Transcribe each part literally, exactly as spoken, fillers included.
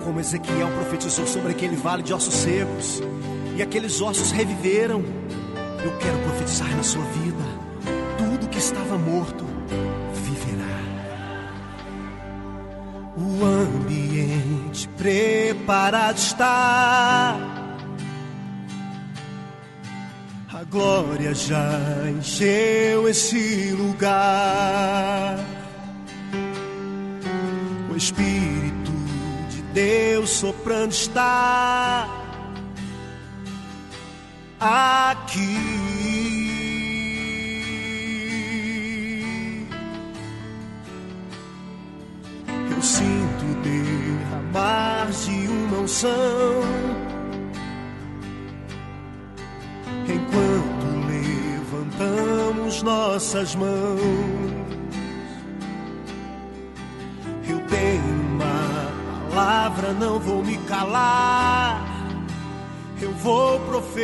como Ezequiel profetizou sobre aquele vale de ossos secos, e aqueles ossos reviveram. Eu quero profetizar na sua vida: tudo que estava morto viverá. O ambiente preparado está, a glória já encheu esse lugar. O Espírito de Deus soprando está aqui. Eu sinto derramar de uma unção, enquanto levantamos nossas mãos. Eu tenho uma palavra, não vou me calar, eu vou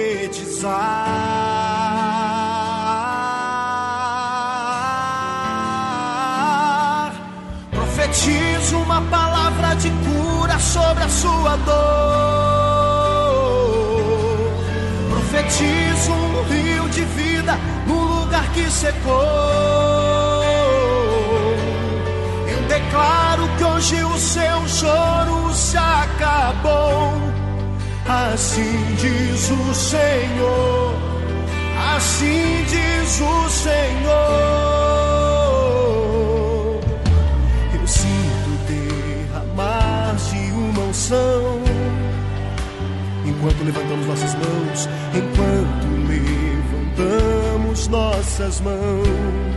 profetizar. Profetizo uma palavra de cura sobre a sua dor. Profetizo um rio de vida no lugar que secou. Eu declaro que hoje o seu choro se acabou. Assim diz o Senhor, assim diz o Senhor. Eu sinto derramar de uma unção, enquanto levantamos nossas mãos, enquanto levantamos nossas mãos.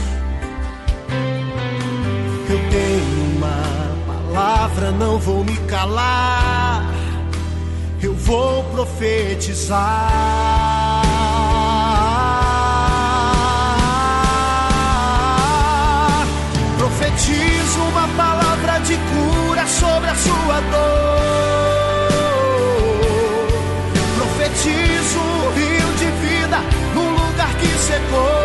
Eu tenho uma palavra, não vou me calar, eu vou profetizar. Profetizo uma palavra de cura sobre a sua dor. Profetizo um rio de vida num lugar que secou.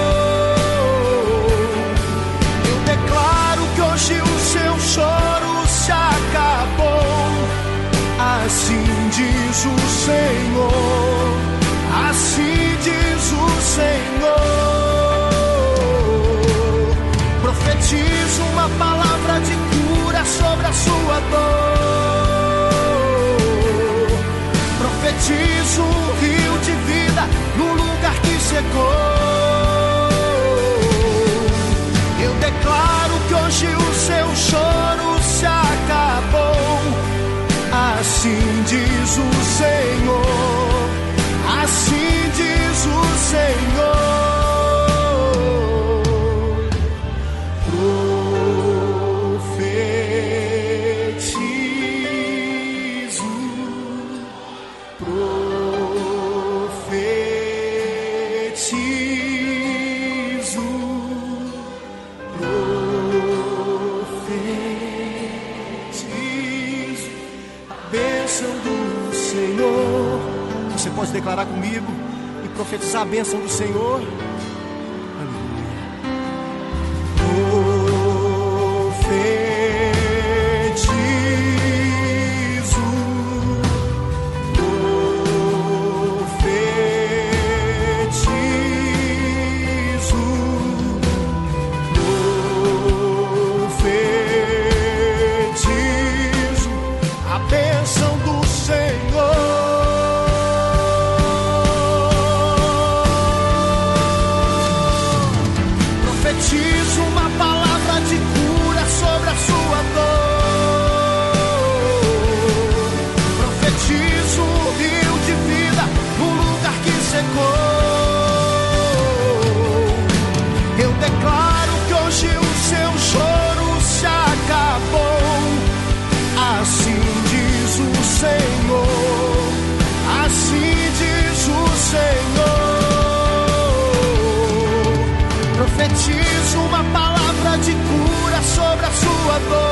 Eu declaro que hoje o seu choro se acabou. Assim diz o Senhor, assim diz o Senhor. Profetizo uma palavra de cura sobre a sua dor. Profetizo um rio de vida no lugar que secou. Eu declaro que hoje o seu choro se acabou. Assim diz o Senhor, assim diz o Senhor. Profetizo, profetizo, profetizo a bênção do Senhor. Você pode declarar comigo e profetizar a bênção do Senhor? Profetizo uma palavra de cura sobre a sua dor. Profetizo um rio de vida no lugar que secou. Eu declaro que hoje o seu choro se acabou. Assim diz o Senhor, assim diz o Senhor. Profetizo uma palavra de cura sobre a sua dor.